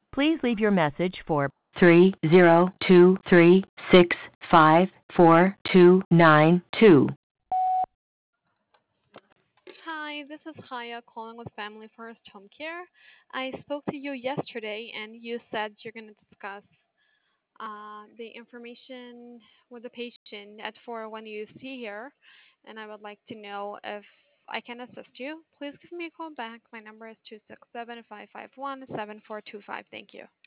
Please leave your message for 302365492. Hi, this is Haya calling with Family First Home Care. I spoke to you yesterday and you said you're going to discuss the information with the patient at 4 when you see here, and I would like to know if I can assist you. Please give me a call back. My number is 267-551-7425. Thank you.